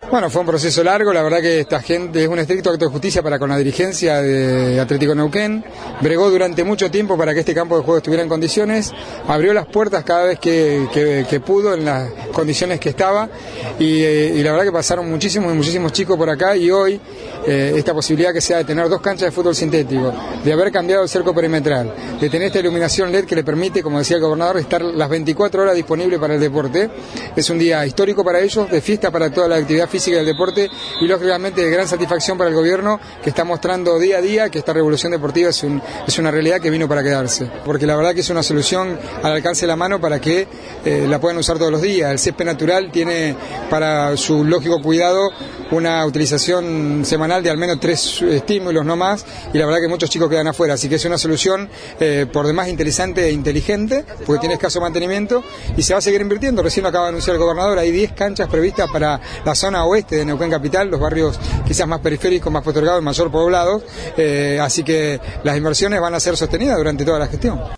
Bueno, fue un proceso largo, la verdad que esta gente es un estricto acto de justicia para con la dirigencia de Atlético Neuquén, bregó durante mucho tiempo para que este campo de juego estuviera en condiciones, abrió las puertas cada vez que pudo en las condiciones que estaba y la verdad que pasaron muchísimos chicos por acá y hoy esta posibilidad que sea de tener 2 canchas de fútbol sintético, de haber cambiado el cerco perimetral, de tener esta iluminación LED que le permite, como decía el gobernador, estar las 24 horas disponible para el deporte, es un día histórico para ellos, de fiesta para toda la actividad física y del deporte y lógicamente de gran satisfacción para el gobierno que está mostrando día a día que esta revolución deportiva es una realidad que vino para quedarse, porque la verdad que es una solución al alcance de la mano para que la puedan usar todos los días. El césped natural tiene para su lógico cuidado una utilización semanal de al menos 3 estímulos, no más, y la verdad que muchos chicos quedan afuera, así que es una solución por demás interesante e inteligente, porque tiene escaso mantenimiento y se va a seguir invirtiendo. Recién lo acaba de anunciar el gobernador, hay 10 canchas previstas para la zona oeste de Neuquén Capital, los barrios quizás más periféricos, más postergados, mayor poblados, así que las inversiones van a ser sostenidas durante toda la gestión.